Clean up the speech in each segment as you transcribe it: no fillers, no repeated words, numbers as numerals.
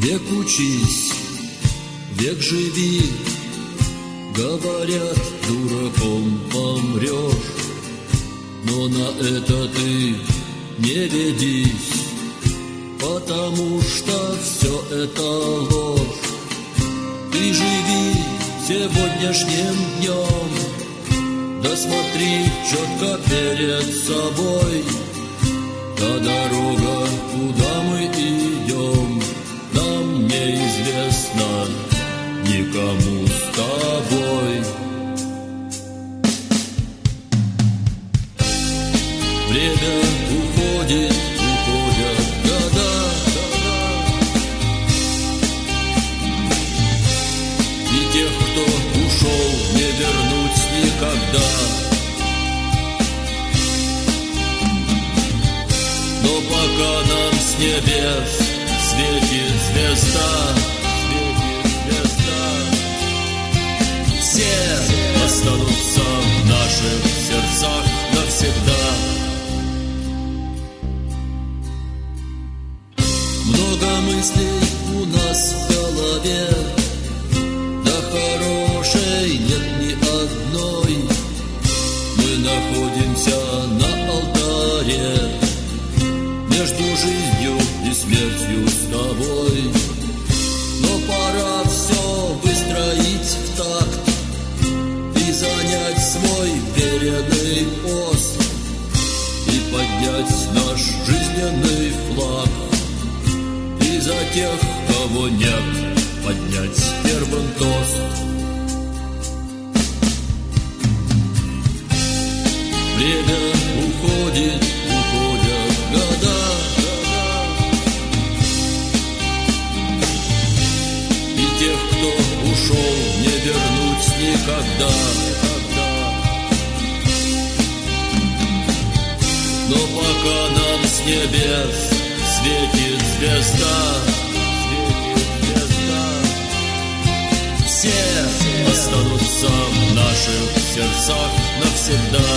Век учись, век живи, говорят, дураком помрешь, но на это ты не ведись, потому что все это ложь. Ты живи сегодняшним днем, да смотри четко перед собой, та дорога, куда мы идем, нам неизвестно никому с тобой. Время уходит, уходят года, и тех, кто ушел, не вернуть никогда. Но пока нам с небес светит звезда, все останутся в наших сердцах навсегда. Много мыслей у нас в голове, да хорошей нет ни одной. Мы находимся на алтаре между жизнью и смертью с тобой. Но пора все выстроить в такт и занять свой веренный пост, и поднять наш жизненный флаг, и за тех, кого нет, поднять первым тост. Время уходит, уходят года, и тех, кто ушел, не вернуть никогда. Но пока нам с небес светит звезда, все останутся в наших сердцах навсегда.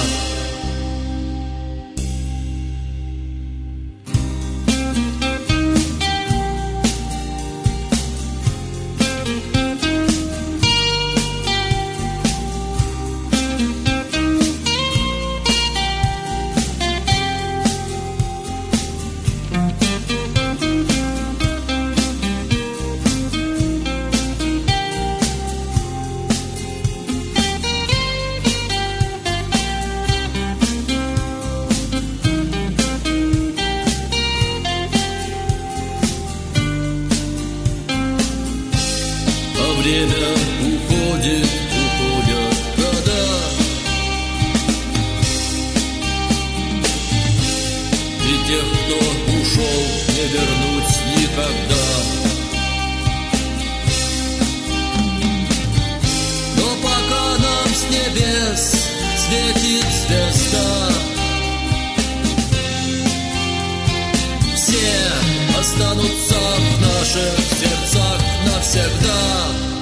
Время уходит, уходят года, и тех, кто ушел, не вернуть никогда. Но пока нам с небес светит звезда, все останутся в наших сердцах навсегда.